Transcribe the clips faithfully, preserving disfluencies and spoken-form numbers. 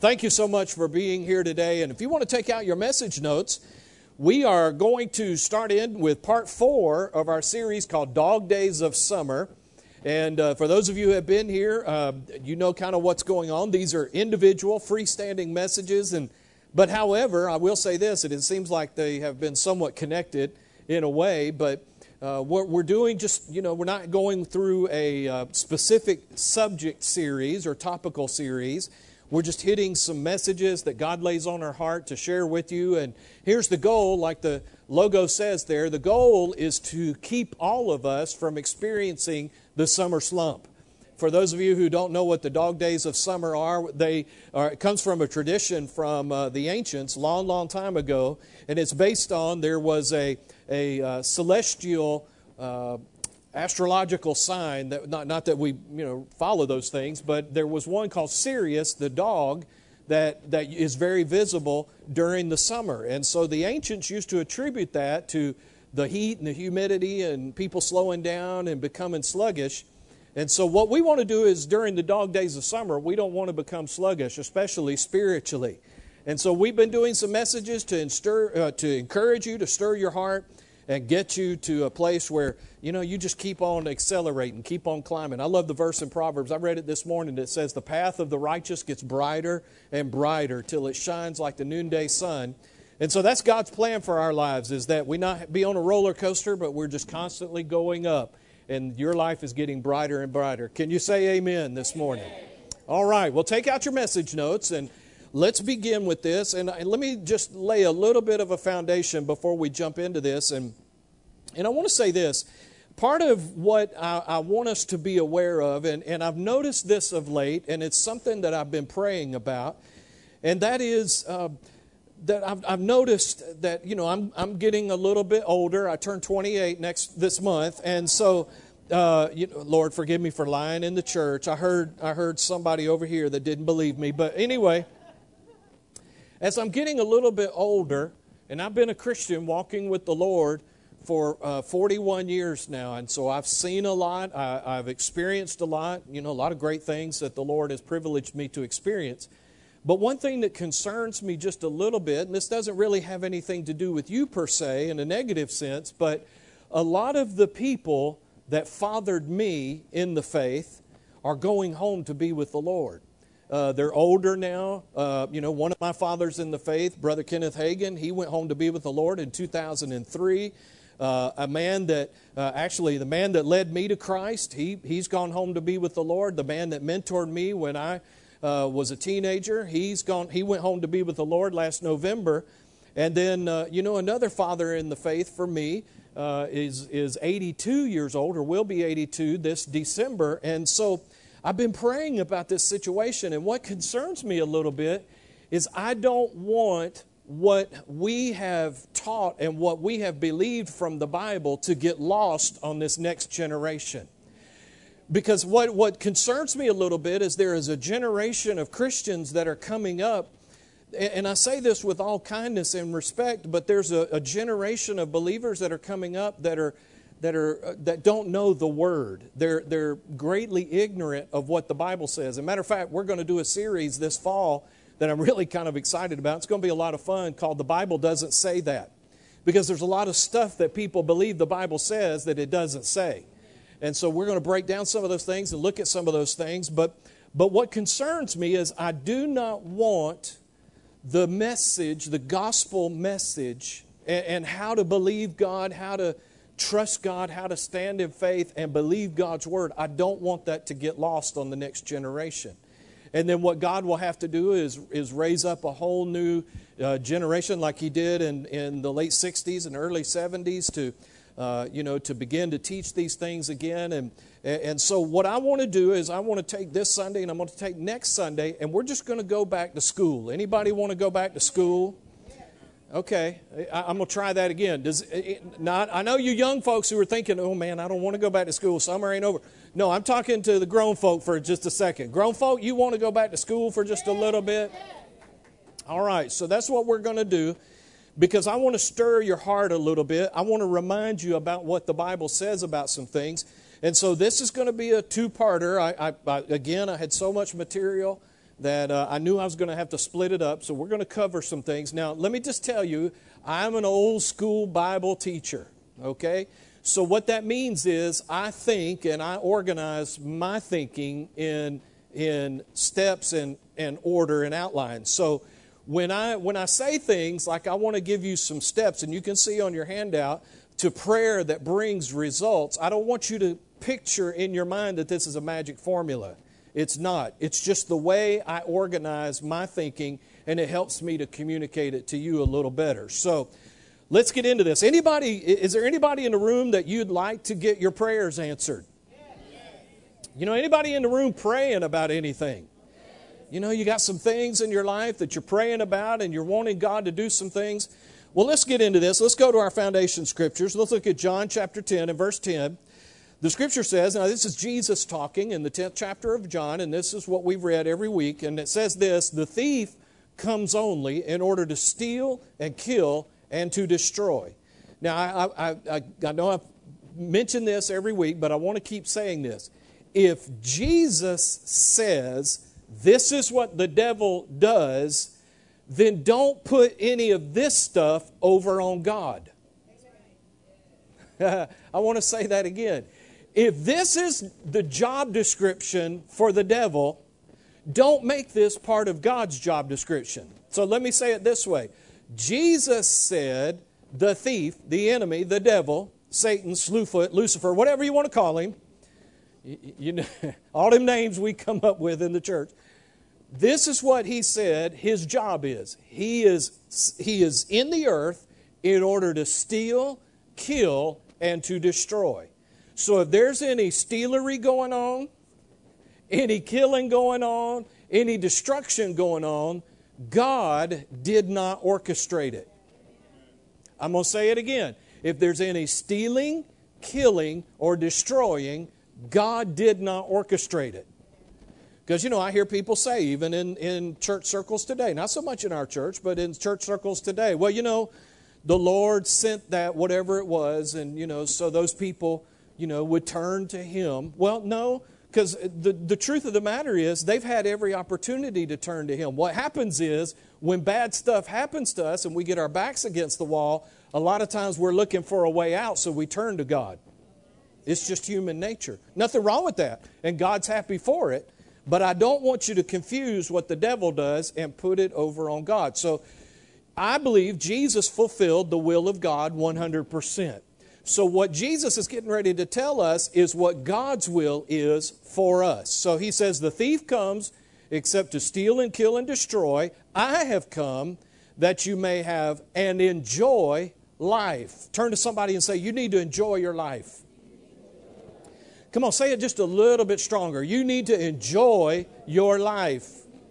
thank you so much for being here today. And if you want to take out your message notes, we are going to start in with part four of our series called Dog Days of Summer. And uh, for those of you who have been here, uh, you know kind of what's going on. These are individual, freestanding messages. And but however, I will say this, it seems like they have been somewhat connected in a way. But uh, what we're doing just, you know, we're not going through a uh, specific subject series or topical series. We're just hitting some messages that God lays on our heart to share with you. And here's the goal, like the logo says there, the goal is to keep all of us from experiencing the summer slump. For those of you who don't know what the dog days of summer are, they are, it comes from a tradition from uh, the ancients, long, long time ago. And it's based on, there was a, a uh, celestial uh astrological sign, that not, not that we you know follow those things, but there was one called Sirius, the dog, that, that is very visible during the summer. And so the ancients used to attribute that to the heat and the humidity and people slowing down and becoming sluggish. And so what we want to do is during the dog days of summer, we don't want to become sluggish, especially spiritually. And so we've been doing some messages to, instir, uh, to encourage you, to stir your heart, and get you to a place where, you know, you just keep on accelerating, keep on climbing. I love the verse in Proverbs. I read it this morning that says, the path of the righteous gets brighter and brighter till it shines like the noonday sun. And so that's God's plan for our lives, is that we not be on a roller coaster, but we're just constantly going up. And your life is getting brighter and brighter. Can you say amen this morning? Amen. All right. Well, take out your message notes and let's begin with this, and let me just lay a little bit of a foundation before we jump into this. And and I want to say this. Part of what I, I want us to be aware of, and, and I've noticed this of late, and it's something that I've been praying about, and that is uh, that I've, I've noticed that, you know, I'm I'm getting a little bit older. I turn twenty-eight next this month, and so Uh, you know, Lord, forgive me for lying in the church. I heard I heard somebody over here that didn't believe me, but anyway. As I'm getting a little bit older, and I've been a Christian walking with the Lord for uh, forty-one years now, and so I've seen a lot, I, I've experienced a lot, you know, a lot of great things that the Lord has privileged me to experience. But one thing that concerns me just a little bit, and this doesn't really have anything to do with you per se in a negative sense, but a lot of the people that fathered me in the faith are going home to be with the Lord. Uh, they're older now. Uh, you know, one of my fathers in the faith, Brother Kenneth Hagin, he went home to be with the Lord in two thousand three. Uh, a man that, uh, actually, the man that led me to Christ, he, he's gone home to be with the Lord. The man that mentored me when I uh, was a teenager, he's gone. He went home to be with the Lord last November. And then, uh, you know, another father in the faith for me uh, is, is eighty-two years old, or will be eighty-two this December. And so I've been praying about this situation, and what concerns me a little bit is I don't want what we have taught and what we have believed from the Bible to get lost on this next generation. Because what, what concerns me a little bit is there is a generation of Christians that are coming up, and I say this with all kindness and respect, but there's a, a generation of believers that are coming up that are that are uh, that don't know the Word. They're they're greatly ignorant of what the Bible says. As a matter of fact, we're going to do a series this fall that I'm really kind of excited about. It's going to be a lot of fun, called The Bible Doesn't Say That. Because there's a lot of stuff that people believe the Bible says that it doesn't say. And so we're going to break down some of those things and look at some of those things. But but what concerns me is I do not want the message, the gospel message, and, and how to believe God, how to trust God, how to stand in faith and believe God's Word. I don't want that to get lost on the next generation. And then what God will have to do is, is raise up a whole new uh, generation like He did in, in the late sixties and early seventies to, uh, you know, to begin to teach these things again. And, and so what I want to do is I want to take this Sunday and I'm going to take next Sunday, and we're just going to go back to school. Anybody want to go back to school? Okay, I'm going to try that again. Does it, not? I know you young folks who are thinking, oh man, I don't want to go back to school. Summer ain't over. No, I'm talking to the grown folk for just a second. Grown folk, you want to go back to school for just a little bit? All right, so that's what we're going to do, because I want to stir your heart a little bit. I want to remind you about what the Bible says about some things. And so this is going to be a two-parter. I, I, I, again, I had so much material that uh, I knew I was going to have to split it up, so we're going to cover some things. Now, let me just tell you, I'm an old school Bible teacher, okay? So what that means is I think and I organize my thinking in in steps and, and order and outlines. So when I when I say things like I want to give you some steps, and you can see on your handout, to prayer that brings results, I don't want you to picture in your mind that this is a magic formula. It's not. It's just the way I organize my thinking, and it helps me to communicate it to you a little better. So let's get into this. Anybody, is there anybody in the room that you'd like to get your prayers answered? You know, anybody in the room praying about anything? You know, you got some things in your life that you're praying about and you're wanting God to do some things. Well, let's get into this. Let's go to our foundation scriptures. Let's look at John chapter ten and verse ten. The scripture says, now this is Jesus talking in the tenth chapter of John, and this is what we've read every week, and it says this: the thief comes only in order to steal and kill and to destroy. Now, I, I, I, I know I've mentioned this every week, but I want to keep saying this. If Jesus says this is what the devil does, then don't put any of this stuff over on God. I want to say that again. If this is the job description for the devil, don't make this part of God's job description. So let me say it this way. Jesus said the thief, the enemy, the devil, Satan, Slewfoot, Lucifer, whatever you want to call him, you, you know, all them names we come up with in the church, this is what he said his job is. He is, he is in the earth in order to steal, kill, and to destroy. So if there's any stealery going on, any killing going on, any destruction going on, God did not orchestrate it. I'm going to say it again. If there's any stealing, killing, or destroying, God did not orchestrate it. Because, you know, I hear people say, even in, in church circles today, not so much in our church, but in church circles today, well, you know, the Lord sent that, whatever it was, and, you know, so those people, you know, would turn to Him. Well, no, because the, the truth of the matter is they've had every opportunity to turn to Him. What happens is when bad stuff happens to us and we get our backs against the wall, a lot of times we're looking for a way out, so we turn to God. It's just human nature. Nothing wrong with that, and God's happy for it. But I don't want you to confuse what the devil does and put it over on God. So I believe Jesus fulfilled the will of God one hundred percent. So what Jesus is getting ready to tell us is what God's will is for us. So He says, the thief comes except to steal and kill and destroy. I have come that you may have and enjoy life. Turn to somebody and say, you need to enjoy your life. Come on, say it just a little bit stronger. You need to enjoy your life.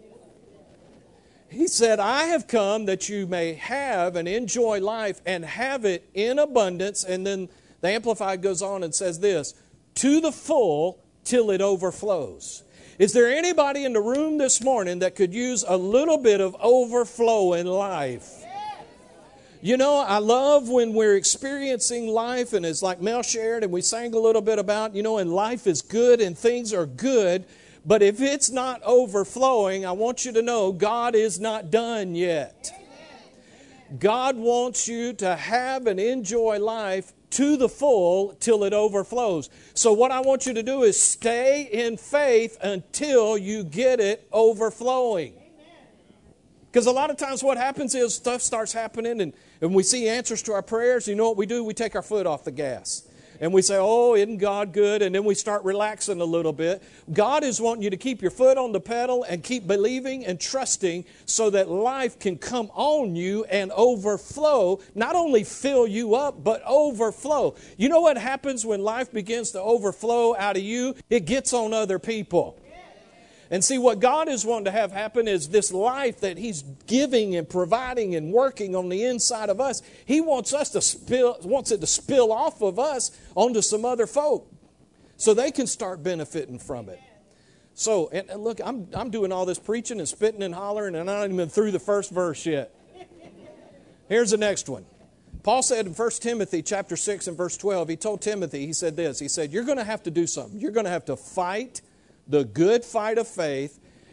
He said, I have come that you may have and enjoy life and have it in abundance. And then the Amplified goes on and says this, to the full till it overflows. Is there anybody in the room this morning that could use a little bit of overflow in life? You know, I love when we're experiencing life, and it's like Mel shared, and we sang a little bit about, you know, and life is good and things are good. But if it's not overflowing, I want you to know God is not done yet. God wants you to have and enjoy life to the full till it overflows. So what I want you to do is stay in faith until you get it overflowing. Because a lot of times what happens is stuff starts happening and, and we see answers to our prayers. You know what we do? We take our foot off the gas. And we say, oh, isn't God good? And then we start relaxing a little bit. God is wanting you to keep your foot on the pedal and keep believing and trusting so that life can come on you and overflow. Not only fill you up, but overflow. You know what happens when life begins to overflow out of you? It gets on other people. And see, what God is wanting to have happen is this life that He's giving and providing and working on the inside of us. He wants us to spill, wants it to spill off of us onto some other folk so they can start benefiting from it. So, and, and look, I'm I'm doing all this preaching and spitting and hollering, and I'm not even through the first verse yet. Here's the next one. Paul said in First Timothy chapter six and verse twelve, he told Timothy, he said this, he said, you're going to have to do something. You're going to have to fight the good fight of faith,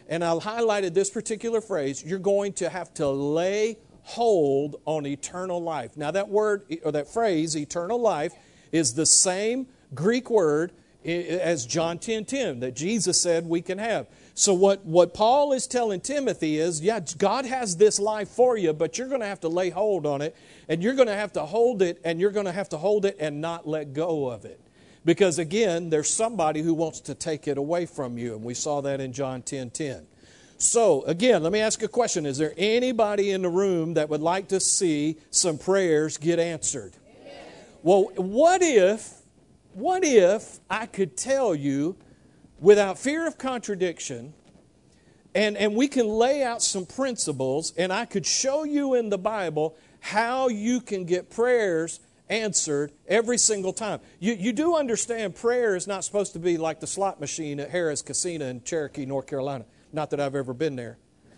and I highlighted this particular phrase, you're going to have to lay hold on eternal life. Now that word, or that phrase, eternal life, is the same Greek word as John ten ten that Jesus said we can have. So what, what Paul is telling Timothy is, yeah, God has this life for you, but you're going to have to lay hold on it, and you're going to have to hold it, and you're going to have to hold it and not let go of it. Because again, there's somebody who wants to take it away from you, and we saw that in John ten ten. So again, let me ask a question. Is there anybody in the room that would like to see some prayers get answered? Amen. Well, what if, what if I could tell you without fear of contradiction, and, and we can lay out some principles, and I could show you in the Bible how you can get prayers answered every single time. You, you do understand prayer is not supposed to be like the slot machine at Harrah's Casino in Cherokee, North Carolina. Not that I've ever been there.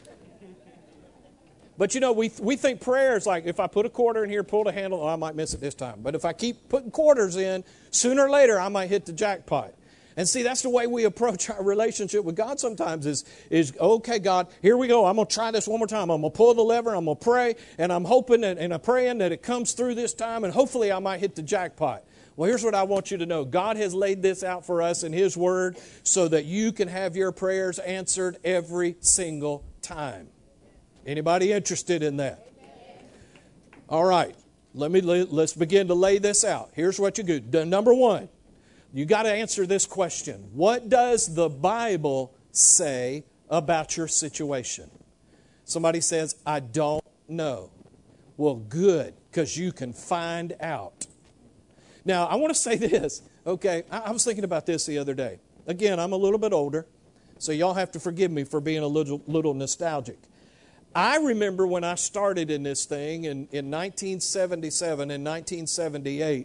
But you know, we we think prayer is like, if I put a quarter in here, pull the handle, oh, I might miss it this time. But if I keep putting quarters in, sooner or later I might hit the jackpot. And see, that's the way we approach our relationship with God sometimes is, is okay, God, here we go. I'm going to try this one more time. I'm going to pull the lever. I'm going to pray. And I'm hoping and, and I'm praying that it comes through this time. And hopefully I might hit the jackpot. Well, here's what I want you to know. God has laid this out for us in His Word so that you can have your prayers answered every single time. Anybody interested in that? All right. Let me, let's begin to lay this out. Here's what you do. Number one. You got to answer this question. What does the Bible say about your situation? Somebody says, I don't know. Well, good, because you can find out. Now, I want to say this. Okay, I, I was thinking about this the other day. Again, I'm a little bit older, so y'all have to forgive me for being a little, little nostalgic. I remember when I started in this thing in, in nineteen seventy-seven and nineteen seventy-eight,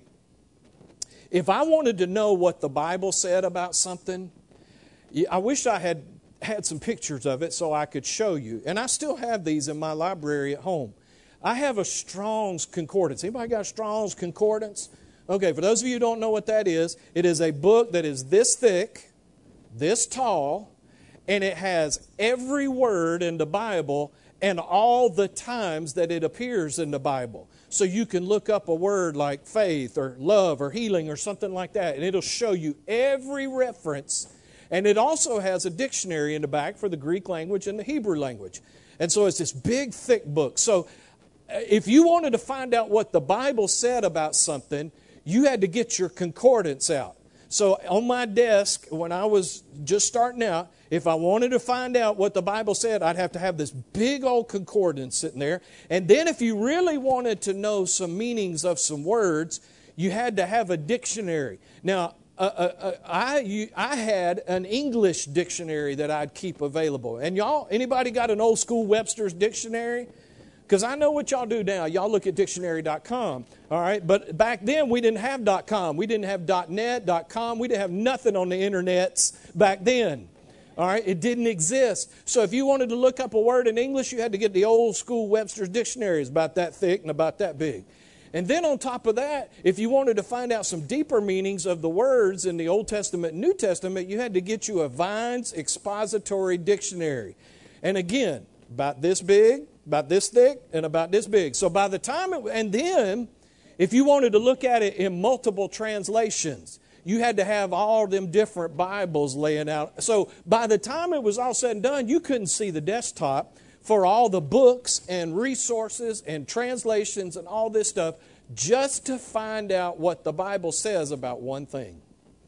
if I wanted to know what the Bible said about something, I wish I had had some pictures of it so I could show you. And I still have these in my library at home. I have a Strong's Concordance. Anybody got a Strong's Concordance? Okay, for those of you who don't know what that is, it is a book that is this thick, this tall, and it has every word in the Bible and all the times that it appears in the Bible. So you can look up a word like faith or love or healing or something like that, and it'll show you every reference. And it also has a dictionary in the back for the Greek language and the Hebrew language. And so it's this big, thick book. So if you wanted to find out what the Bible said about something, you had to get your concordance out. So on my desk, when I was just starting out, if I wanted to find out what the Bible said, I'd have to have this big old concordance sitting there. And then if you really wanted to know some meanings of some words, you had to have a dictionary. Now, uh, uh, uh, I, you, I had an English dictionary that I'd keep available. And y'all, anybody got an old school Webster's dictionary? Because I know what y'all do now. Y'all look at dictionary dot com, all right? But back then, we didn't have .com. We didn't have .net, .com. We didn't have nothing on the internets back then, all right? It didn't exist. So if you wanted to look up a word in English, you had to get the old school Webster's dictionaries about that thick and about that big. And then on top of that, if you wanted to find out some deeper meanings of the words in the Old Testament and New Testament, you had to get you a Vine's Expository Dictionary. And again, about this big, about this thick, and about this big. So by the time, it, and then, if you wanted to look at it in multiple translations, you had to have all them different Bibles laying out. So by the time it was all said and done, you couldn't see the desktop for all the books and resources and translations and all this stuff just to find out what the Bible says about one thing.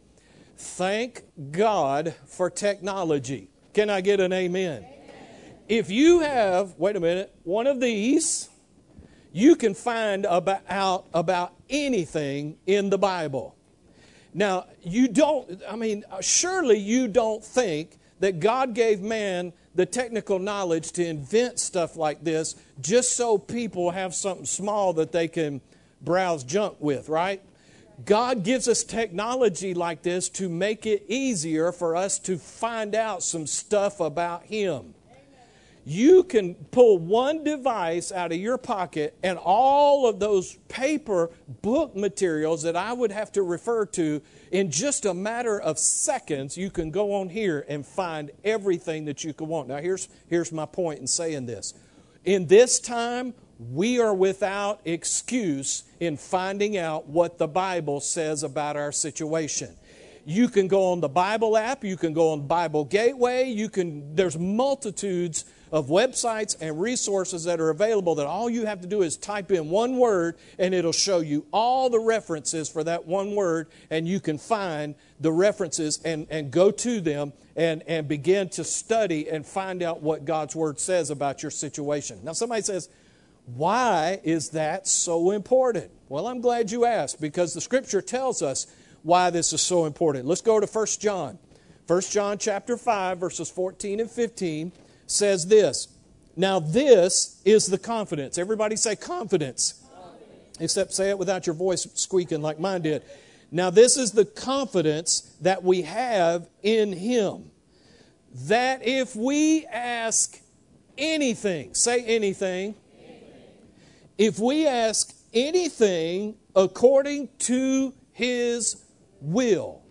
Thank God for technology. Can I get an amen? If you have, wait a minute, one of these, you can find about, out about anything in the Bible. Now, you don't, I mean, surely you don't think that God gave man the technical knowledge to invent stuff like this just so people have something small that they can browse junk with, right? God gives us technology like this to make it easier for us to find out some stuff about Him. You can pull one device out of your pocket and all of those paper book materials that I would have to refer to in just a matter of seconds, you can go on here and find everything that you could want. Now, here's, here's my point in saying this. In this time, we are without excuse in finding out what the Bible says about our situation. You can go on the Bible app, you can go on Bible Gateway, you can, there's multitudes of websites and resources that are available that all you have to do is type in one word and it'll show you all the references for that one word, and you can find the references and, and go to them and, and begin to study and find out what God's Word says about your situation. Now somebody says, why is that so important? Well, I'm glad you asked, because the Scripture tells us why this is so important. Let's go to First John. First John chapter five, verses fourteen and fifteen says this. Now this is the confidence. Everybody say confidence. Confidence. Except say it without your voice squeaking like mine did. Now this is the confidence that we have in Him, that if we ask anything, say anything, anything. If we ask anything according to His will,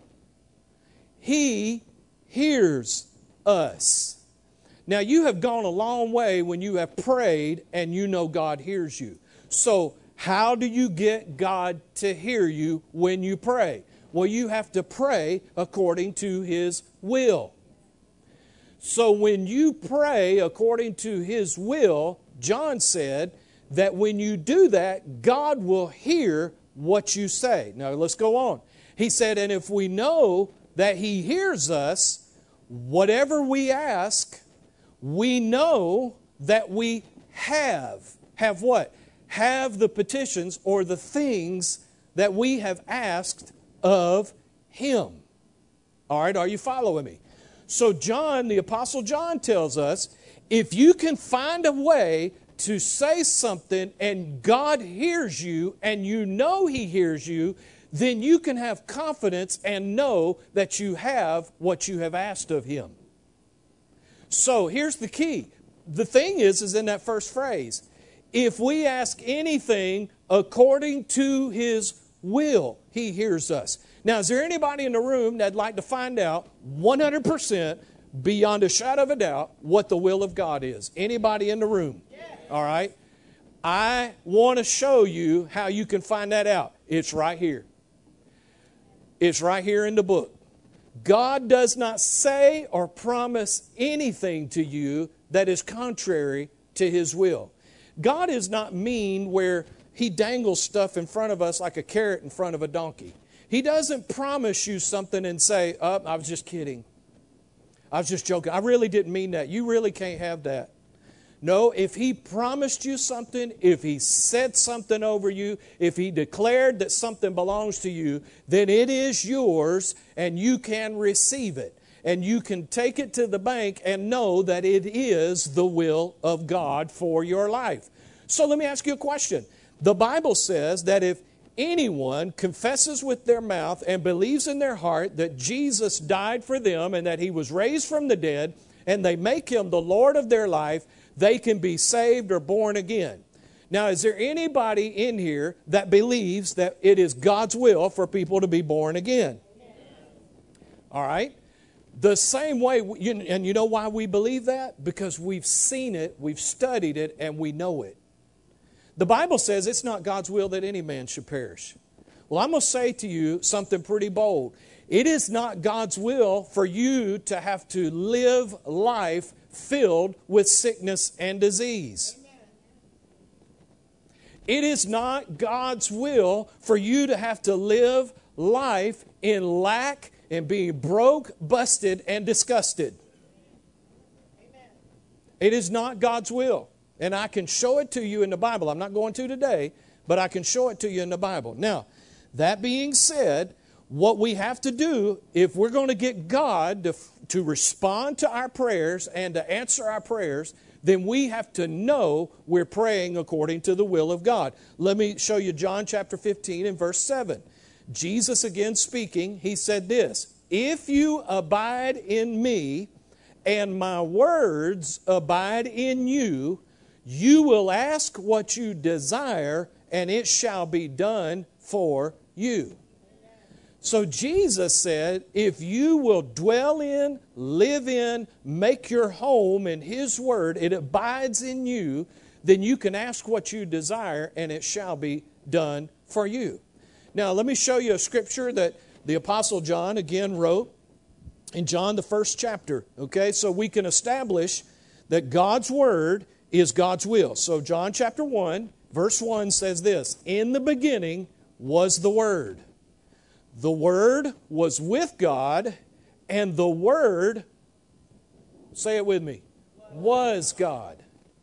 He hears us. Now, you have gone a long way when you have prayed and you know God hears you. So, how do you get God to hear you when you pray? Well, you have to pray according to His will. So, when you pray according to His will, John said that when you do that, God will hear what you say. Now, let's go on. He said, and if we know that He hears us, whatever we ask, we know that we have. Have what? Have the petitions or the things that we have asked of Him. All right, are you following me? So John, the Apostle John tells us, if you can find a way to say something and God hears you and you know He hears you, then you can have confidence and know that you have what you have asked of Him. So here's the key. The thing is, is in that first phrase, if we ask anything according to His will, He hears us. Now, is there anybody in the room that'd like to find out one hundred percent beyond a shadow of a doubt what the will of God is? Anybody in the room? Yeah. All right. I want to show you how you can find that out. It's right here. It's right here in the book. God does not say or promise anything to you that is contrary to His will. God is not mean where He dangles stuff in front of us like a carrot in front of a donkey. He doesn't promise you something and say, oh, I was just kidding. I was just joking. I really didn't mean that. You really can't have that. No, if He promised you something, if He said something over you, if He declared that something belongs to you, then it is yours and you can receive it. And you can take it to the bank and know that it is the will of God for your life. So let me ask you a question. The Bible says that if anyone confesses with their mouth and believes in their heart that Jesus died for them and that He was raised from the dead, and they make Him the Lord of their life, they can be saved or born again. Now, is there anybody in here that believes that it is God's will for people to be born again? All right? The same way, and you know why we believe that? Because we've seen it, we've studied it, and we know it. The Bible says it's not God's will that any man should perish. Well, I'm going to say to you something pretty bold. It is not God's will for you to have to live life filled with sickness and disease. It is not God's will for you to have to live life in lack and being broke, busted, and disgusted. It is not God's will. And I can show it to you in the Bible. I'm not going to today, but I can show it to you in the Bible. Now, that being said, what we have to do, if we're going to get God to, to respond to our prayers and to answer our prayers, then we have to know we're praying according to the will of God. Let me show you John chapter fifteen and verse seven. Jesus again speaking, He said this, if you abide in me and my words abide in you, you will ask what you desire, and it shall be done for you. So Jesus said, if you will dwell in, live in, make your home in His Word, it abides in you, then you can ask what you desire, and it shall be done for you. Now, let me show you a scripture that the Apostle John again wrote in John, the first chapter. Okay, so we can establish that God's Word is God's will. So John chapter one, verse one says this, in the beginning was the Word. The Word was with God, and the Word, say it with me, was God.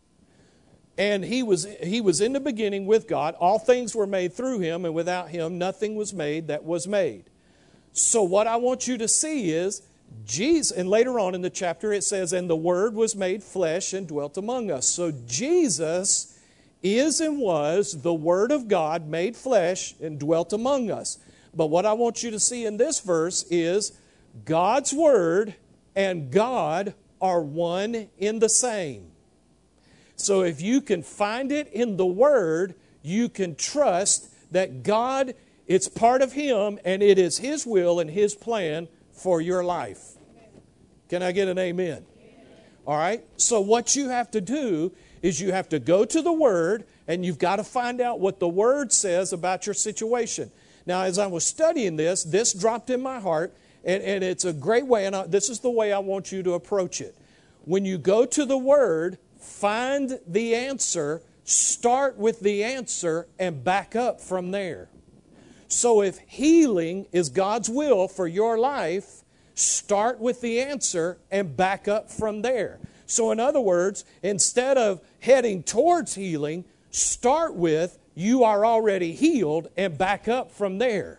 And he was, he was in the beginning with God. All things were made through Him, and without Him nothing was made that was made. So what I want you to see is, Jesus, and later on in the chapter it says, and the Word was made flesh and dwelt among us. So Jesus is and was the Word of God made flesh and dwelt among us. But what I want you to see in this verse is God's Word and God are one in the same. So if you can find it in the Word, you can trust that God, it's part of Him and it is His will and His plan for your life. Can I get an amen? All right. So what you have to do is you have to go to the Word and you've got to find out what the Word says about your situation. Now, as I was studying this, this dropped in my heart, and, and it's a great way, and I, this is the way I want you to approach it. When you go to the Word, find the answer, start with the answer, and back up from there. So if healing is God's will for your life, start with the answer and back up from there. So in other words, instead of heading towards healing, start with you are already healed and back up from there.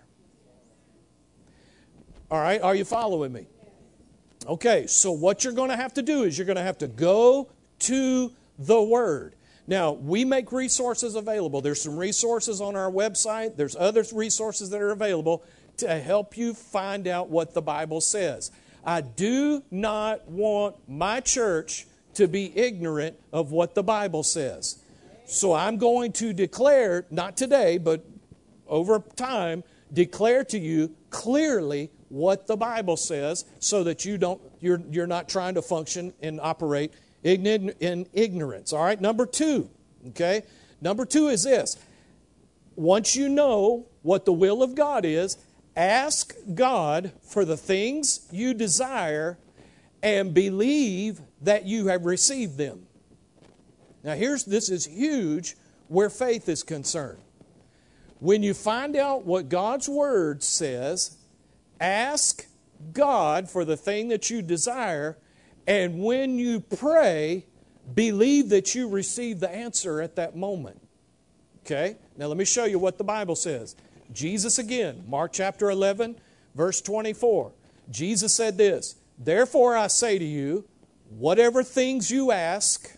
All right, are you following me? Okay, so what you're going to have to do is you're going to have to go to the Word. Now, we make resources available. There's some resources on our website. There's other resources that are available to help you find out what the Bible says. I do not want my church to be ignorant of what the Bible says. So I'm going to declare, not today, but over time, declare to you clearly what the Bible says so that you don't, you're, you're not trying to function and operate in ignorance. All right, number two, okay? Number two is this. Once you know what the will of God is, ask God for the things you desire and believe that you have received them. Now here's, this is huge where faith is concerned. When you find out what God's Word says, ask God for the thing that you desire, and when you pray, believe that you receive the answer at that moment. Okay? Now let me show you what the Bible says. Jesus again, Mark chapter eleven, verse twenty-four. Jesus said this, therefore I say to you, whatever things you ask,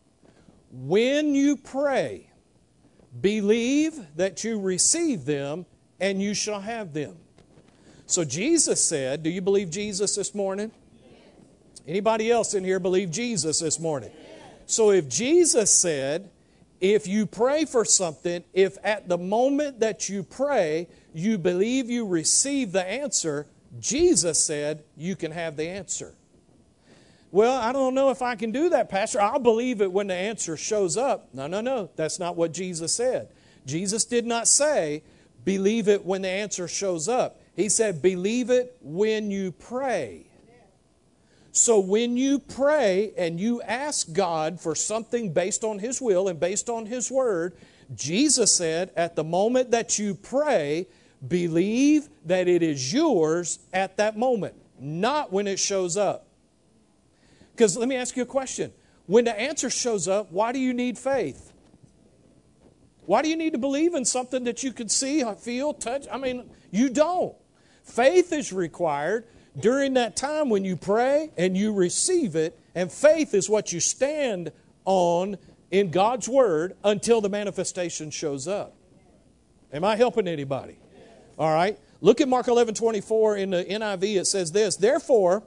when you pray, believe that you receive them and you shall have them. So Jesus said, do you believe Jesus this morning? Anybody else in here believe Jesus this morning? So if Jesus said, if you pray for something, if at the moment that you pray, you believe you receive the answer, Jesus said you can have the answer. Well, I don't know if I can do that, Pastor. I'll believe it when the answer shows up. No, no, no. That's not what Jesus said. Jesus did not say, believe it when the answer shows up. He said, believe it when you pray. So when you pray and you ask God for something based on His will and based on His Word, Jesus said, at the moment that you pray, believe that it is yours at that moment, not when it shows up. Because let me ask you a question. When the answer shows up, why do you need faith? Why do you need to believe in something that you can see, feel, touch? I mean, you don't. Faith is required during that time when you pray and you receive it, and faith is what you stand on in God's Word until the manifestation shows up. Am I helping anybody? All right. Look at Mark eleven twenty-four in the N I V. It says this, therefore,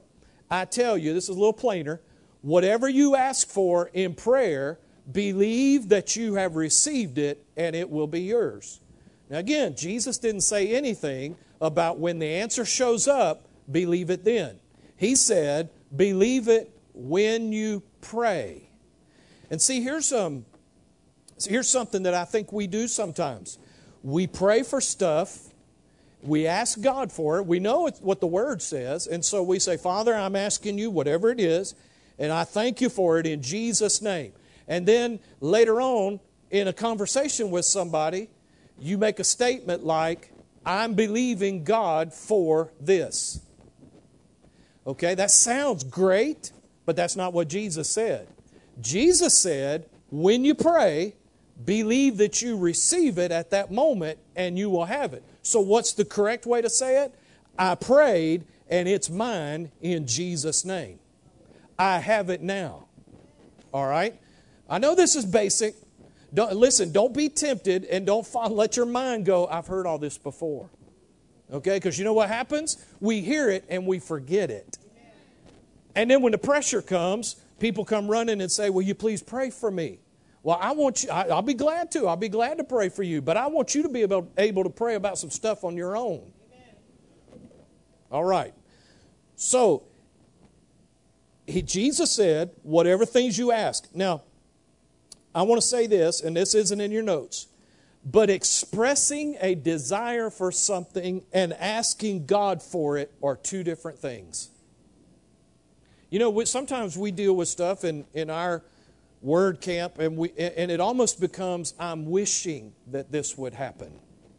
I tell you, this is a little plainer, whatever you ask for in prayer, believe that you have received it and it will be yours. Now again, Jesus didn't say anything about when the answer shows up, believe it then. He said, believe it when you pray. And see, here's some, here's something that I think we do sometimes. We pray for stuff. We ask God for it. We know it's what the Word says. And so we say, Father, I'm asking you whatever it is, and I thank you for it in Jesus' name. And then later on, in a conversation with somebody, you make a statement like, I'm believing God for this. Okay, that sounds great, but that's not what Jesus said. Jesus said, when you pray, believe that you receive it at that moment and you will have it. So what's the correct way to say it? I prayed and it's mine in Jesus' name. I have it now. All right? I know this is basic. Don't, listen, don't be tempted and don't fall, let your mind go, I've heard all this before. Okay? Because you know what happens? We hear it and we forget it. And then when the pressure comes, people come running and say, will you please pray for me? Well, I want you, I, I'll be glad to. I'll be glad to pray for you. But I want you to be able, able to pray about some stuff on your own. Amen. All right. So, he, Jesus said, whatever things you ask. Now, I want to say this, and this isn't in your notes, but expressing a desire for something and asking God for it are two different things. You know, we, sometimes we deal with stuff in, in our word camp, and we and it almost becomes, I'm wishing that this would happen.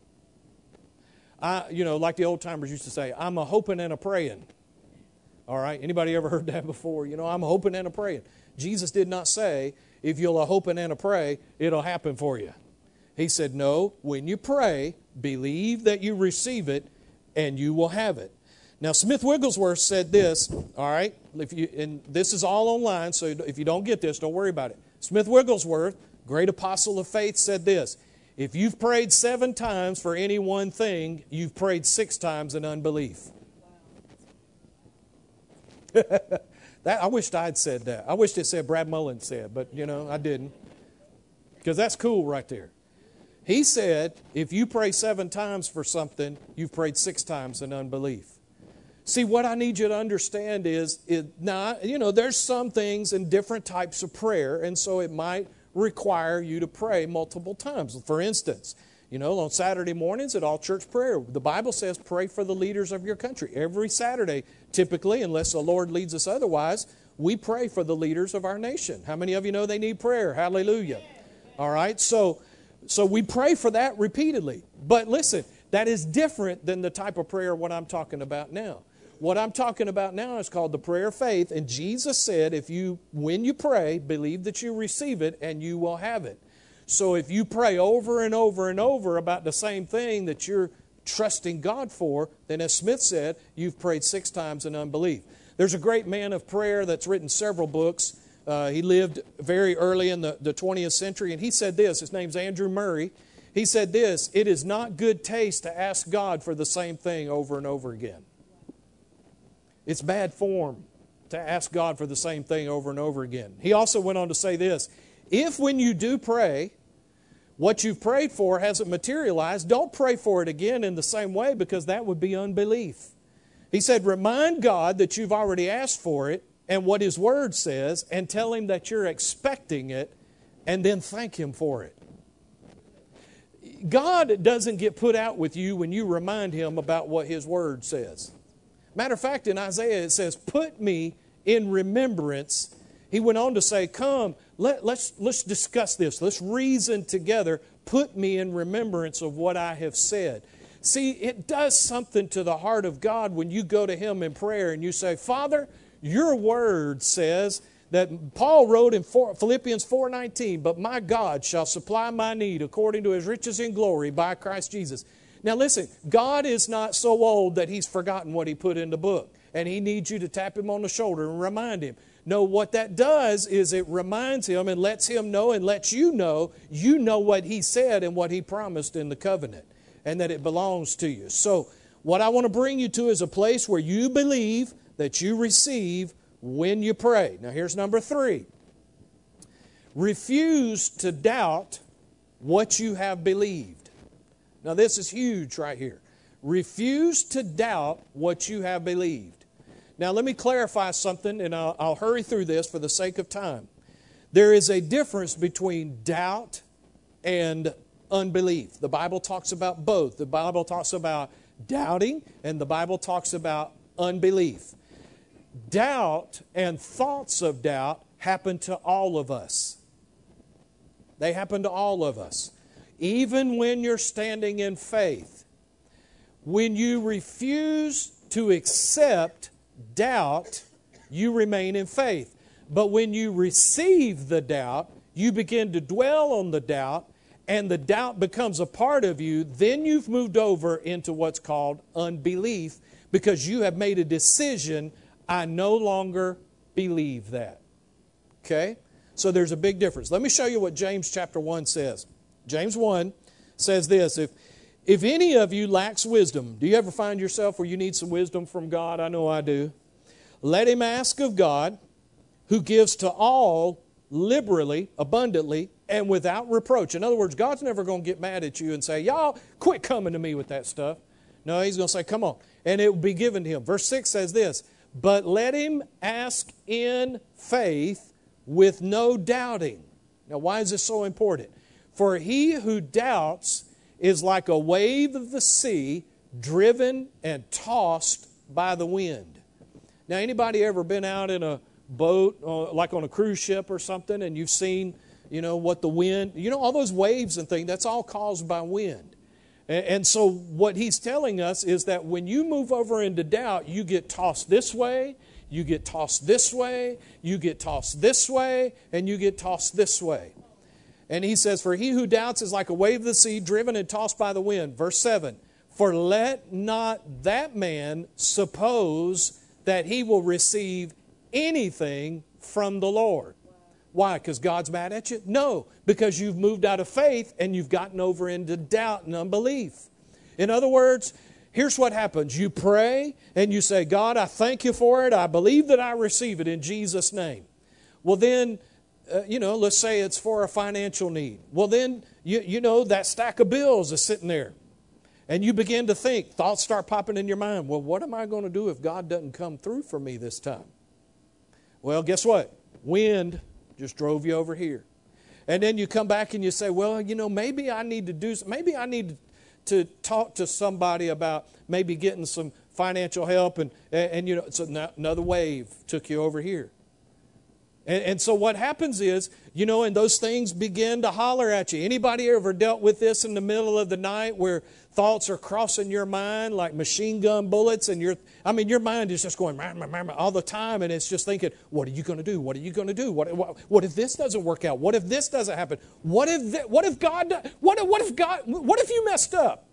I, you know, like the old timers used to say, I'm a hoping and a praying. All right, anybody ever heard that before? You know, I'm a hoping and a praying. Jesus did not say, if you'll a hoping and a pray, it'll happen for you. He said, no, when you pray, believe that you receive it, and you will have it. Now, Smith Wigglesworth said this, all right, if you, and this is all online, so if you don't get this, don't worry about it. Smith Wigglesworth, great apostle of faith, said this, if you've prayed seven times for any one thing, you've prayed six times in unbelief. Wow. that, I wished I'd said that. I wished it said Brad Mullen said, but, you know, I didn't. Because that's cool right there. He said, if you pray seven times for something, you've prayed six times in unbelief. See, what I need you to understand is, is now, you know, there's some things in different types of prayer, and so it might require you to pray multiple times. For instance, you know, on Saturday mornings at all church prayer, the Bible says pray for the leaders of your country. Every Saturday, typically, unless the Lord leads us otherwise, we pray for the leaders of our nation. How many of you know they need prayer? Hallelujah. All right, so, so we pray for that repeatedly. But listen, that is different than the type of prayer what I'm talking about now. What I'm talking about now is called the prayer of faith, and Jesus said, if you, when you pray, believe that you receive it, and you will have it. So if you pray over and over and over about the same thing that you're trusting God for, then as Smith said, you've prayed six times in unbelief. There's a great man of prayer that's written several books. Uh, he lived very early in the, the twentieth century, and he said this, his name's Andrew Murray. He said this, it is not good taste to ask God for the same thing over and over again. It's bad form to ask God for the same thing over and over again. He also went on to say this, if when you do pray, what you've prayed for hasn't materialized, don't pray for it again in the same way, because that would be unbelief. He said, remind God that you've already asked for it and what His Word says, and tell Him that you're expecting it, and then thank Him for it. God doesn't get put out with you when you remind Him about what His Word says. Matter of fact, in Isaiah it says, put me in remembrance. He went on to say, come, let, let's, let's discuss this. Let's reason together. Put me in remembrance of what I have said. See, it does something to the heart of God when you go to Him in prayer and you say, Father, your Word says that Paul wrote in Philippians four nineteen, but my God shall supply my need according to His riches in glory by Christ Jesus. Now listen, God is not so old that He's forgotten what He put in the book, and He needs you to tap Him on the shoulder and remind Him. No, what that does is it reminds Him and lets Him know and lets you know, you know what He said and what He promised in the covenant, and that it belongs to you. So what I want to bring you to is a place where you believe that you receive when you pray. Now here's number three. Refuse to doubt what you have believed. Now this is huge right here. Refuse to doubt what you have believed. Now let me clarify something, and I'll, I'll hurry through this for the sake of time. There is a difference between doubt and unbelief. The Bible talks about both. The Bible talks about doubting, and the Bible talks about unbelief. Doubt and thoughts of doubt happen to all of us. They happen to all of us. Even when you're standing in faith, when you refuse to accept doubt, you remain in faith. But when you receive the doubt, you begin to dwell on the doubt, and the doubt becomes a part of you, then you've moved over into what's called unbelief, because you have made a decision, I no longer believe that. Okay? So there's a big difference. Let me show you what James chapter one says. James one says this, if, if any of you lacks wisdom, do you ever find yourself where you need some wisdom from God? I know I do. Let him ask of God, who gives to all liberally, abundantly, and without reproach. In other words, God's never going to get mad at you and say, y'all, quit coming to me with that stuff. No, he's going to say, come on. And it will be given to him. Verse six says this, but let him ask in faith with no doubting. Now, why is this so important? For he who doubts is like a wave of the sea, driven and tossed by the wind. Now, anybody ever been out in a boat, uh, like on a cruise ship or something, and you've seen, you know, what the wind, you know, all those waves and things, that's all caused by wind. And, and so what he's telling us is that when you move over into doubt, you get tossed this way, you get tossed this way, you get tossed this way, and you get tossed this way. And he says, for he who doubts is like a wave of the sea, driven and tossed by the wind. Verse seven, for let not that man suppose that he will receive anything from the Lord. Why? Because God's mad at you? No, because you've moved out of faith and you've gotten over into doubt and unbelief. In other words, here's what happens. You pray and you say, God, I thank you for it. I believe that I receive it in Jesus' name. Well then, uh, you know, let's say it's for a financial need. Well then, you, you know, that stack of bills is sitting there. And you begin to think, thoughts start popping in your mind. Well, what am I going to do if God doesn't come through for me this time? Well, guess what? Wind just drove you over here. And then you come back and you say, well, you know, maybe I need to do, maybe I need to talk to somebody about maybe getting some financial help. And, and, and you know, so another wave took you over here. And, and so what happens is, you know, and those things begin to holler at you. Anybody ever dealt with this in the middle of the night where thoughts are crossing your mind like machine gun bullets, and you're, I mean, your mind is just going rah, rah, rah, rah, all the time, and it's just thinking, what are you going to do? What are you going to do? What, what, what if this doesn't work out? What if this doesn't happen? What if th- what if God what what if God what if you messed up?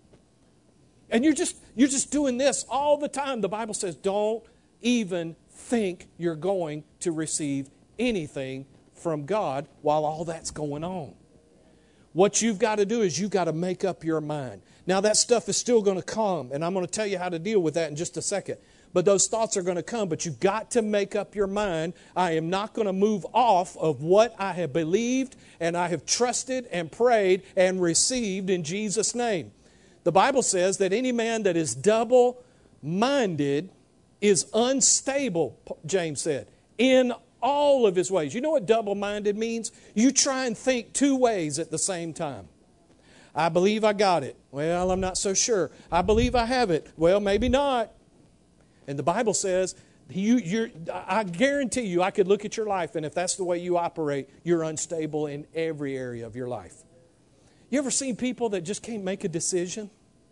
And you're just you're just doing this all the time. The Bible says, don't even think you're going to receive anything from God while all that's going on. What you've got to do is you've got to make up your mind. Now that stuff is still going to come, and I'm going to tell you how to deal with that in just a second. But those thoughts are going to come, but you've got to make up your mind. I am not going to move off of what I have believed and I have trusted and prayed and received in Jesus' name. The Bible says that any man that is double-minded is unstable, James said, in all of his ways. You know what double-minded means? You try and think two ways at the same time. I believe I got it. Well, I'm not so sure. I believe I have it. Well, maybe not. And the Bible says, you, you're, I guarantee you, I could look at your life, and if that's the way you operate, you're unstable in every area of your life. You ever seen people that just can't make a decision?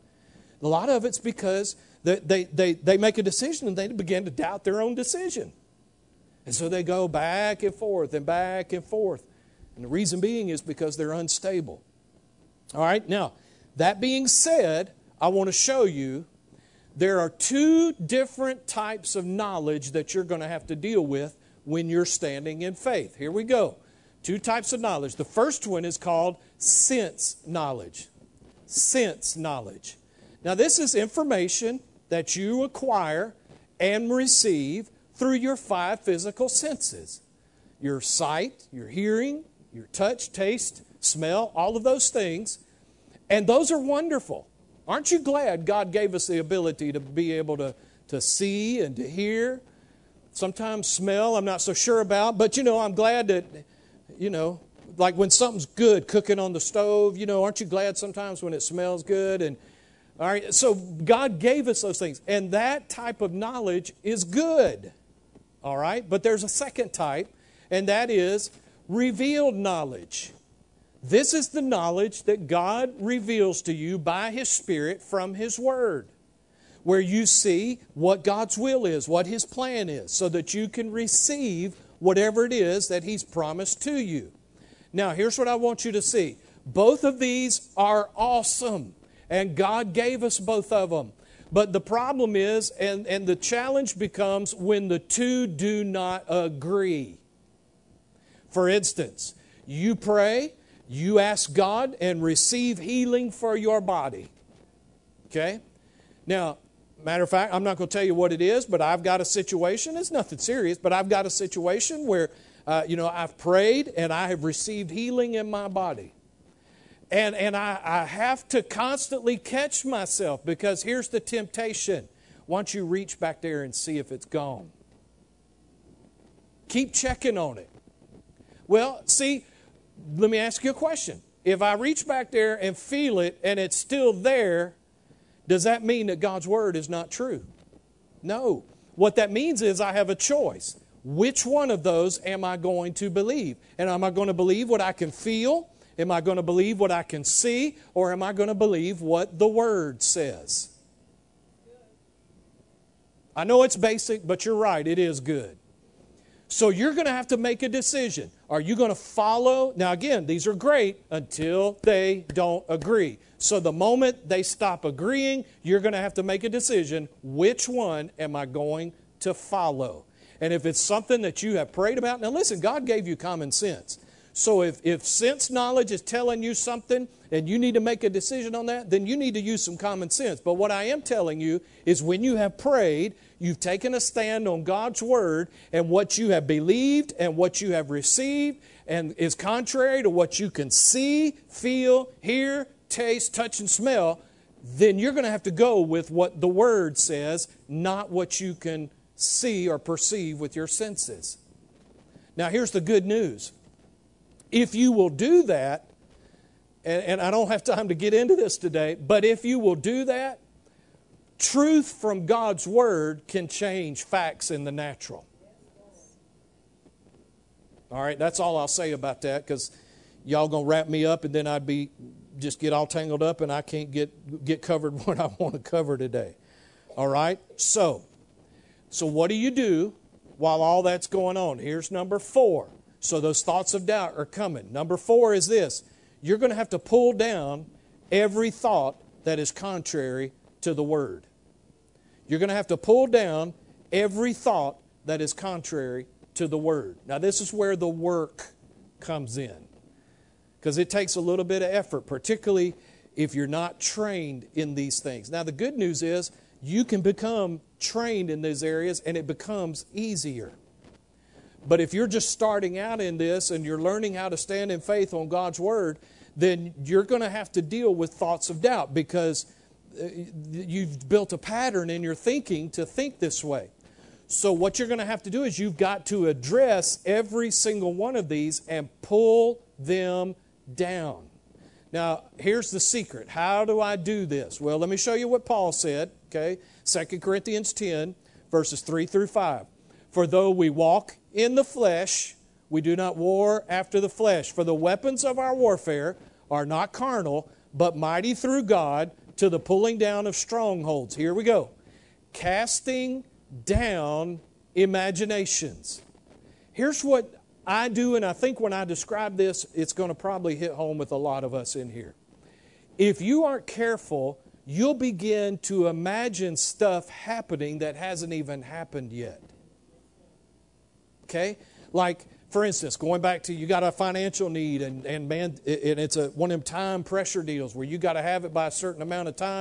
A lot of it's because they, they, they, they make a decision and they begin to doubt their own decision. And so they go back and forth and back and forth. And the reason being is because they're unstable. All right, now, that being said, I want to show you there are two different types of knowledge that you're going to have to deal with when you're standing in faith. Here we go. Two types of knowledge. The first one is called sense knowledge. Sense knowledge. Now, this is information that you acquire and receive through your five physical senses. Your sight, your hearing, your touch, taste, smell, all of those things. And those are wonderful. Aren't you glad God gave us the ability to be able to, to see and to hear? Sometimes smell I'm not so sure about, but you know, I'm glad that, you know, like when something's good cooking on the stove, you know, aren't you glad sometimes when it smells good? And all right, so God gave us those things, and that type of knowledge is good. All right, but there's a second type, and that is revealed knowledge. This is the knowledge that God reveals to you by His Spirit from His Word, where you see what God's will is, what His plan is, so that you can receive whatever it is that He's promised to you. Now, here's what I want you to see. Both of these are awesome, and God gave us both of them. But the problem is, and, and the challenge becomes when the two do not agree. For instance, you pray, you ask God, and receive healing for your body. Okay? Now, matter of fact, I'm not going to tell you what it is, but I've got a situation. It's nothing serious, but I've got a situation where, uh, you know, I've prayed and I have received healing in my body. And, and I, I have to constantly catch myself, because here's the temptation. Why don't you reach back there and see if it's gone? Keep checking on it. Well, see, let me ask you a question. If I reach back there and feel it and it's still there, does that mean that God's Word is not true? No. What that means is I have a choice. Which one of those am I going to believe? And am I going to believe what I can feel? Am I going to believe what I can see? Or am I going to believe what the Word says? I know it's basic, but you're right, it is good. So you're going to have to make a decision. Are you going to follow? Now again, these are great until they don't agree. So the moment they stop agreeing, you're going to have to make a decision. Which one am I going to follow? And if it's something that you have prayed about, now listen, God gave you common sense. So if, if sense knowledge is telling you something and you need to make a decision on that, then you need to use some common sense. But what I am telling you is when you have prayed, you've taken a stand on God's Word, and what you have believed and what you have received and is contrary to what you can see, feel, hear, taste, touch, and smell, then you're going to have to go with what the Word says, not what you can see or perceive with your senses. Now here's the good news. If you will do that, and, and I don't have time to get into this today, but if you will do that, truth from God's Word can change facts in the natural. All right, that's all I'll say about that, because y'all going to wrap me up and then I'd be just get all tangled up and I can't get, get covered what I want to cover today. All right, so, so what do you do while all that's going on? Here's number four. So those thoughts of doubt are coming. Number four is this. You're going to have to pull down every thought that is contrary to the Word. You're going to have to pull down every thought that is contrary to the Word. Now this is where the work comes in, because it takes a little bit of effort, particularly if you're not trained in these things. Now the good news is you can become trained in these areas and it becomes easier. But if you're just starting out in this and you're learning how to stand in faith on God's Word, then you're going to have to deal with thoughts of doubt, because you've built a pattern in your thinking to think this way. So what you're going to have to do is you've got to address every single one of these and pull them down. Now, here's the secret. How do I do this? Well, let me show you what Paul said, okay? Second Corinthians ten, verses three through five. For though we walk in the flesh, we do not war after the flesh. For the weapons of our warfare are not carnal, but mighty through God to the pulling down of strongholds. Here we go. Casting down imaginations. Here's what I do, and I think when I describe this, it's going to probably hit home with a lot of us in here. If you aren't careful, you'll begin to imagine stuff happening that hasn't even happened yet. Okay? Like, for instance, going back to you got a financial need, and, and man, it, it's a one of them time pressure deals where you got to have it by a certain amount of time.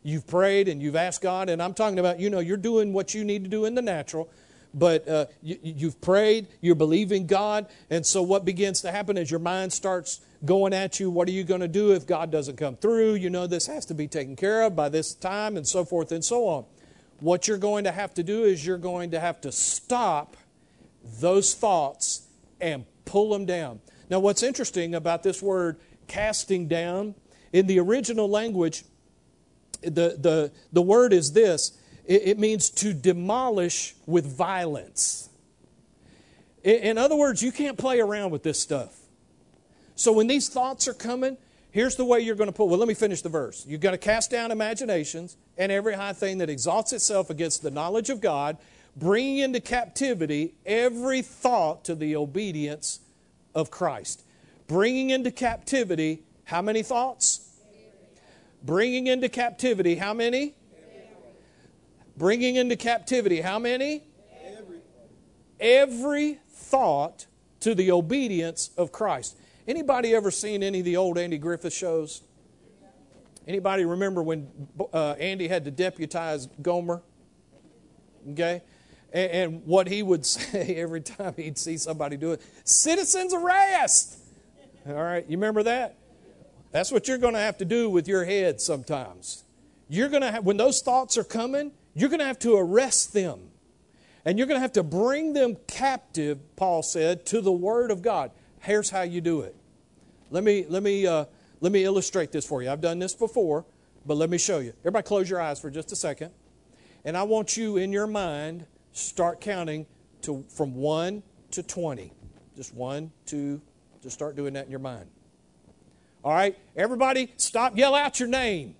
you've prayed and you've asked God, and I'm talking about, you know, you're doing what you need to do in the natural, but uh, you, you've prayed, you're believing God, and so what begins to happen is your mind starts going at you. What are you going to do if God doesn't come through? You know, this has to be taken care of by this time, and so forth and so on. What you're going to have to do is you're going to have to stop those thoughts and pull them down. Now, what's interesting about this word casting down, in the original language, the, the, the word is this. It, it means to demolish with violence. In, in other words, you can't play around with this stuff. So when these thoughts are coming, here's the way you're going to pull. Well, let me finish the verse. You've got to cast down imaginations and every high thing that exalts itself against the knowledge of God, bringing into captivity every thought to the obedience of Christ. Bringing into captivity, how many thoughts? Bringing into captivity, how many? Bringing into captivity, how many? Every. Every thought to the obedience of Christ. Anybody ever seen any of the old Andy Griffith shows? Anybody remember when uh, Andy had to deputize Gomer? Okay? And, and what he would say every time he'd see somebody do it, citizens arrest! All right, you remember that? That's what you're going to have to do with your head sometimes. You're going to have, when those thoughts are coming, you're going to have to arrest them. And you're going to have to bring them captive, Paul said, to the Word of God. Here's how you do it. Let me, let me, uh, let me illustrate this for you. I've done this before, but let me show you. Everybody close your eyes for just a second. And I want you in your mind, start counting to from one to twenty. Just one, two, just start doing that in your mind. All right, everybody stop, yell out your name.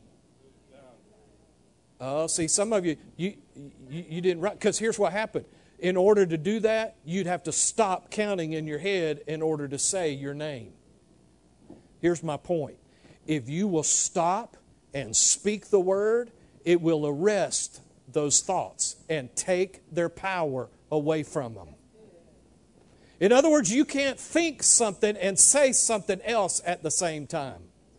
Oh, see, some of you, you, you, you didn't write, because here's what happened. In order to do that, you'd have to stop counting in your head in order to say your name. Here's my point. If you will stop and speak the word, it will arrest those thoughts and take their power away from them. In other words, you can't think something and say something else at the same time.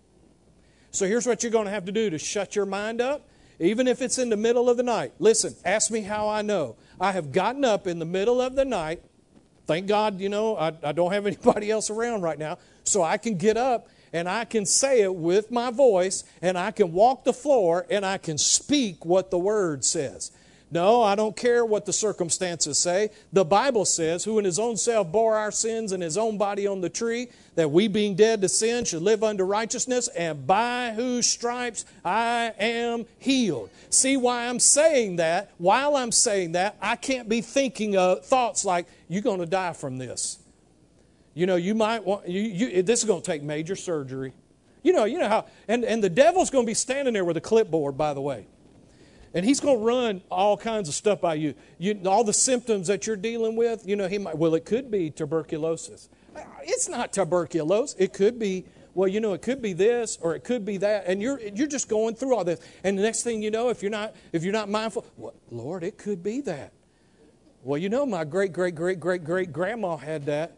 So here's what you're going to have to do to shut your mind up, even if it's in the middle of the night. Listen, ask me how I know. I have gotten up in the middle of the night. Thank God, you know, I, I don't have anybody else around right now, so I can get up and I can say it with my voice, and I can walk the floor, and I can speak what the Word says. No, I don't care what the circumstances say. The Bible says, who in His own self bore our sins in His own body on the tree, that we being dead to sin should live unto righteousness, and by whose stripes I am healed. See why I'm saying that? While I'm saying that, I can't be thinking of thoughts like, you're going to die from this. You know, you might want, you, you, this is going to take major surgery. You know, you know how, and, and the devil's going to be standing there with a clipboard, by the way. And he's going to run all kinds of stuff by you. you. All the symptoms that you're dealing with, you know, he might, well, it could be tuberculosis. It's not tuberculosis. It could be, well, you know, it could be this or it could be that. And you're you're just going through all this. And the next thing you know, if you're not if you're not mindful, well, Lord, it could be that. Well, you know, my great, great, great, great, great grandma had that.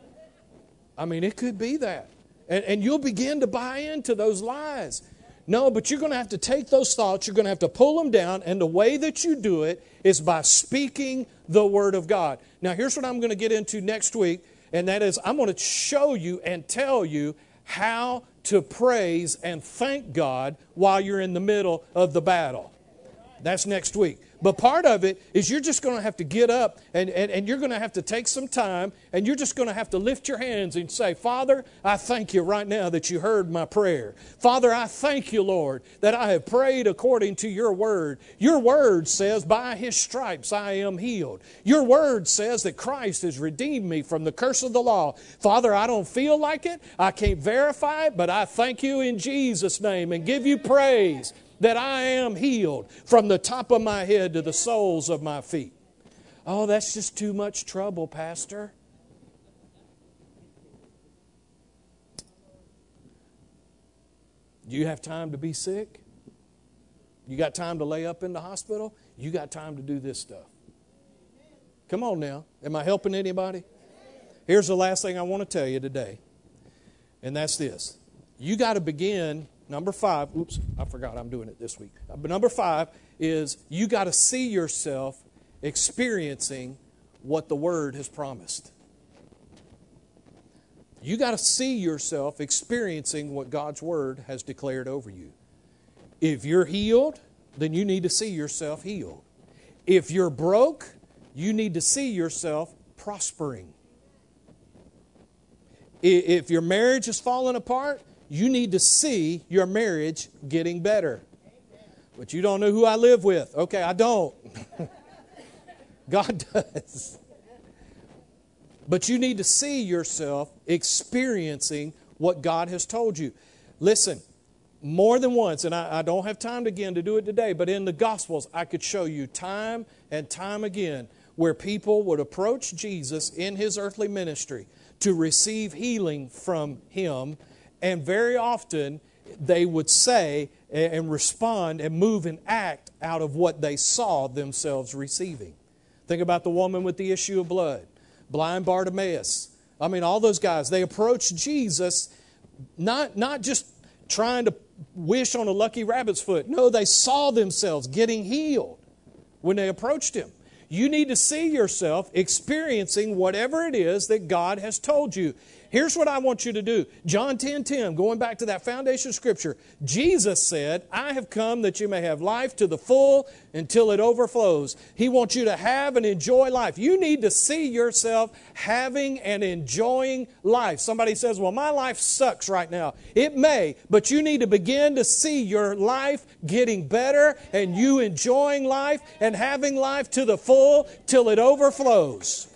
I mean, it could be that. And, and you'll begin to buy into those lies. No, but you're going to have to take those thoughts, you're going to have to pull them down, and the way that you do it is by speaking the Word of God. Now, here's what I'm going to get into next week, and that is I'm going to show you and tell you how to praise and thank God while you're in the middle of the battle. That's next week. But part of it is you're just going to have to get up and, and, and you're going to have to take some time and you're just going to have to lift your hands and say, Father, I thank you right now that you heard my prayer. Father, I thank you, Lord, that I have prayed according to your word. Your word says, by his stripes I am healed. Your word says that Christ has redeemed me from the curse of the law. Father, I don't feel like it. I can't verify it, but I thank you in Jesus' name and give you praise that I am healed from the top of my head to the soles of my feet. Oh, that's just too much trouble, Pastor. Do you have time to be sick? You got time to lay up in the hospital? You got time to do this stuff. Come on now. Am I helping anybody? Here's the last thing I want to tell you today, and that's this. You got to begin number five, oops, I forgot I'm doing it this week. But number five is you got to see yourself experiencing what the Word has promised. You got to see yourself experiencing what God's Word has declared over you. If you're healed, then you need to see yourself healed. If you're broke, you need to see yourself prospering. If your marriage has fallen apart, you need to see your marriage getting better. But you don't know who I live with. Okay, I don't. God does. But you need to see yourself experiencing what God has told you. Listen, more than once, and I, I don't have time again to do it today, but in the Gospels, I could show you time and time again where people would approach Jesus in His earthly ministry to receive healing from Him, and very often they would say and respond and move and act out of what they saw themselves receiving. Think about the woman with the issue of blood, blind Bartimaeus. I mean, all those guys, they approached Jesus not, not just trying to wish on a lucky rabbit's foot. No, they saw themselves getting healed when they approached Him. You need to see yourself experiencing whatever it is that God has told you. Here's what I want you to do. John ten ten, going back to that foundation scripture, Jesus said, I have come that you may have life to the full until it overflows. He wants you to have and enjoy life. You need to see yourself having and enjoying life. Somebody says, well, my life sucks right now. It may, but you need to begin to see your life getting better and you enjoying life and having life to the full till it overflows.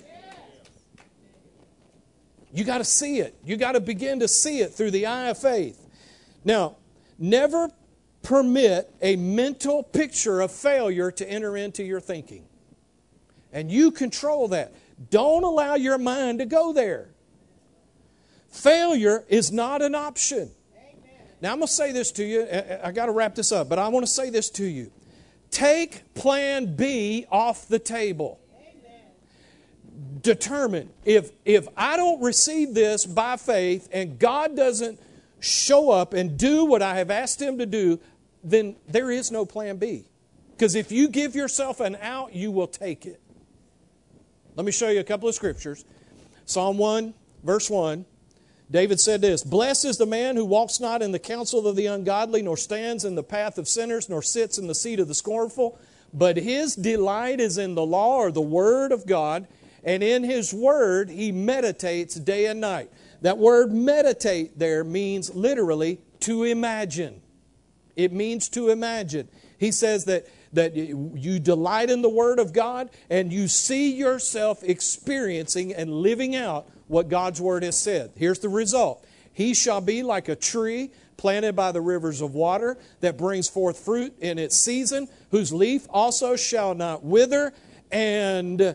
You got to see it. You got to begin to see it through the eye of faith. Now, never permit a mental picture of failure to enter into your thinking. And you control that. Don't allow your mind to go there. Failure is not an option. Now, I'm going to say this to you. I got to wrap this up, but I want to say this to you. Take plan B off the table. Determine, if, if I don't receive this by faith and God doesn't show up and do what I have asked Him to do, then there is no plan B. Because if you give yourself an out, you will take it. Let me show you a couple of scriptures. Psalm one, verse one. David said this, blessed is the man who walks not in the counsel of the ungodly, nor stands in the path of sinners, nor sits in the seat of the scornful, but his delight is in the law, or the word of God, and in His Word he meditates day and night. That word meditate there means literally to imagine. It means to imagine. He says that, that you delight in the Word of God and you see yourself experiencing and living out what God's Word has said. Here's the result. He shall be like a tree planted by the rivers of water that brings forth fruit in its season, whose leaf also shall not wither, and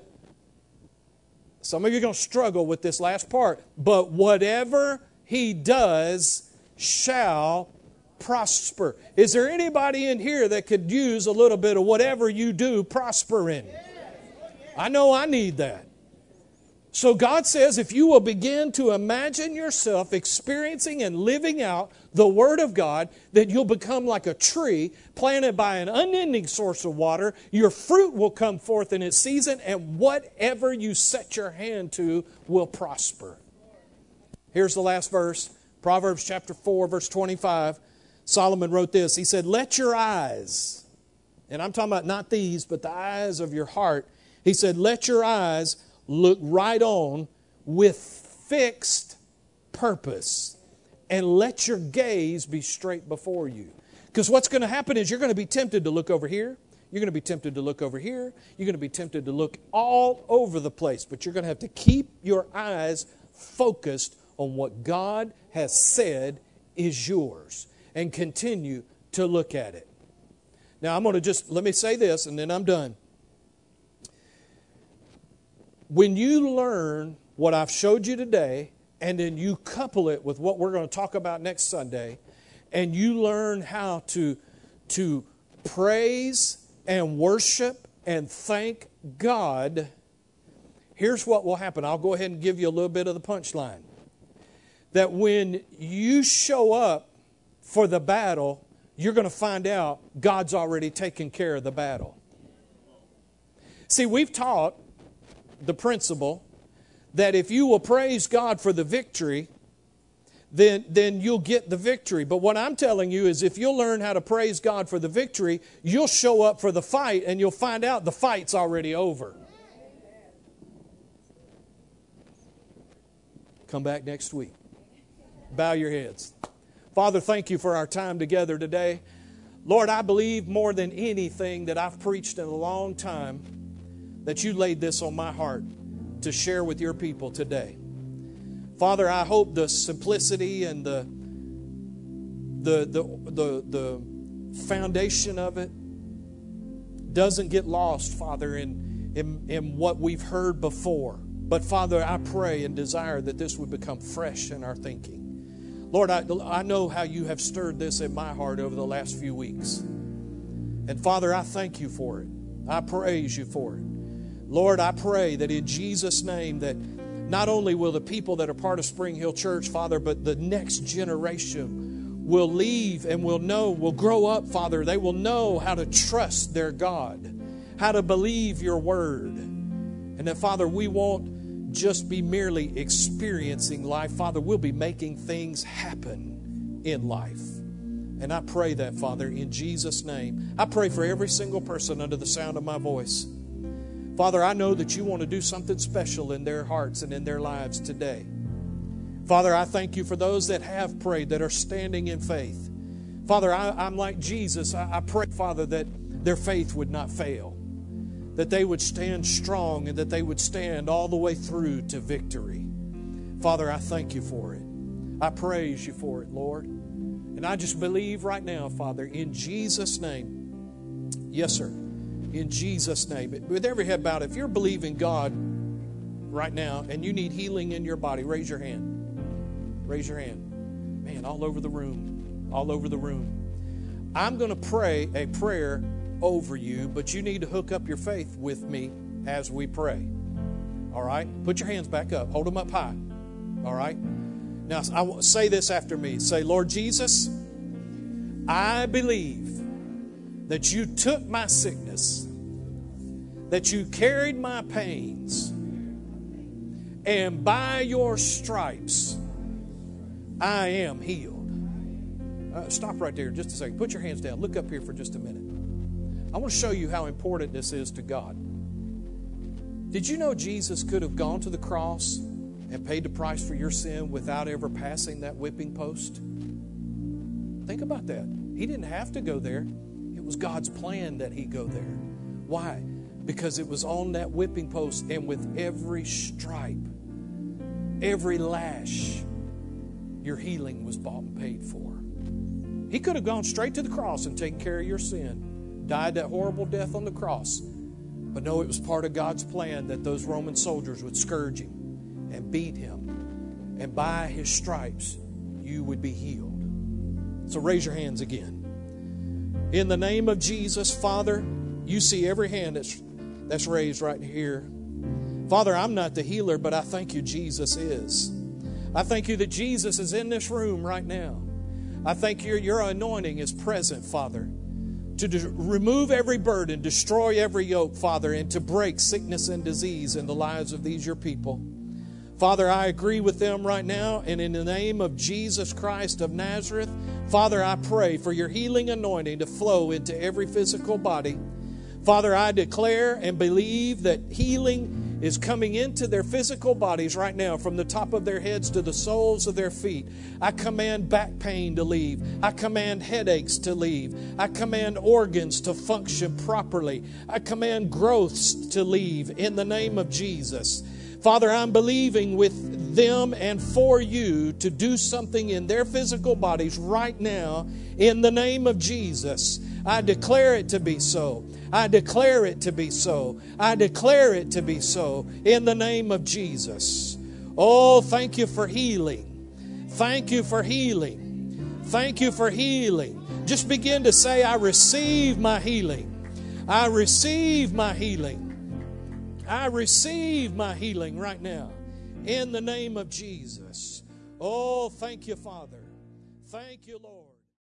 some of you are going to struggle with this last part. But whatever he does shall prosper. Is there anybody in here that could use a little bit of whatever you do prospering? I know I need that. So God says if you will begin to imagine yourself experiencing and living out the Word of God, that you'll become like a tree planted by an unending source of water. Your fruit will come forth in its season, and whatever you set your hand to will prosper. Here's the last verse, Proverbs chapter four, verse twenty-five. Solomon wrote this. He said, let your eyes, and I'm talking about not these, but the eyes of your heart. He said, let your eyes look right on with fixed purpose, and let your gaze be straight before you. Because what's going to happen is you're going to be tempted to look over here. You're going to be tempted to look over here. You're going to be tempted to look all over the place. But you're going to have to keep your eyes focused on what God has said is yours and continue to look at it. Now, I'm going to just, let me say this and then I'm done. When you learn what I've showed you today, and then you couple it with what we're going to talk about next Sunday, and you learn how to, to praise and worship and thank God, here's what will happen. I'll go ahead and give you a little bit of the punchline. That when you show up for the battle, you're going to find out God's already taken care of the battle. See, we've taught the principle that if you will praise God for the victory, then, then you'll get the victory. But what I'm telling you is if you'll learn how to praise God for the victory, you'll show up for the fight and you'll find out the fight's already over. Come back next week. Bow your heads. Father, thank you for our time together today. Lord, I believe more than anything that I've preached in a long time that you laid this on my heart to share with your people today. Father, I hope the simplicity and the the the the, the foundation of it doesn't get lost, Father, in, in, in what we've heard before. But Father, I pray and desire that this would become fresh in our thinking. Lord, I, I know how you have stirred this in my heart over the last few weeks. And Father, I thank you for it. I praise you for it. Lord, I pray that in Jesus' name that not only will the people that are part of Spring Hill Church, Father, but the next generation will leave and will know, will grow up, Father. They will know how to trust their God, how to believe your word. And that, Father, we won't just be merely experiencing life. Father, we'll be making things happen in life. And I pray that, Father, in Jesus' name. I pray for every single person under the sound of my voice. Father, I know that you want to do something special in their hearts and in their lives today. Father, I thank you for those that have prayed, that are standing in faith. Father, I, I'm like Jesus. I, I pray, Father, that their faith would not fail, that they would stand strong and that they would stand all the way through to victory. Father, I thank you for it. I praise you for it, Lord. And I just believe right now, Father, in Jesus' name. Yes, sir. In Jesus' name. With every head bowed, if you're believing God right now and you need healing in your body, raise your hand. Raise your hand. Man, all over the room. All over the room. I'm going to pray a prayer over you, but you need to hook up your faith with me as we pray. All right? Put your hands back up. Hold them up high. All right? Now, I will say this after me. Say, Lord Jesus, I believe that you took my sickness, that you carried my pains, and by your stripes, I am healed. Uh, stop right there just a second. Put your hands down. Look up here for just a minute. I want to show you how important this is to God. Did you know Jesus could have gone to the cross and paid the price for your sin without ever passing that whipping post? Think about that. He didn't have to go there. It was God's plan that he go there. Why? Because it was on that whipping post, and with every stripe, every lash, your healing was bought and paid for. He could have gone straight to the cross and taken care of your sin, died that horrible death on the cross. But no, it was part of God's plan that those Roman soldiers would scourge him and beat him, and by his stripes you would be healed. So raise your hands again. In the name of Jesus, Father, you see every hand that's, that's raised right here. Father, I'm not the healer, but I thank you Jesus is. I thank you that Jesus is in this room right now. I thank you your anointing is present, Father, to de- remove every burden, destroy every yoke, Father, and to break sickness and disease in the lives of these your people. Father, I agree with them right now, and in the name of Jesus Christ of Nazareth, Father, I pray for your healing anointing to flow into every physical body. Father, I declare and believe that healing is coming into their physical bodies right now, from the top of their heads to the soles of their feet. I command back pain to leave. I command headaches to leave. I command organs to function properly. I command growths to leave in the name of Jesus. Father, I'm believing with them and for you to do something in their physical bodies right now in the name of Jesus. I declare it to be so. I declare it to be so. I declare it to be so in the name of Jesus. Oh, thank you for healing. Thank you for healing. Thank you for healing. Just begin to say, I receive my healing. I receive my healing. I receive my healing right now in the name of Jesus. Oh, thank you, Father. Thank you, Lord.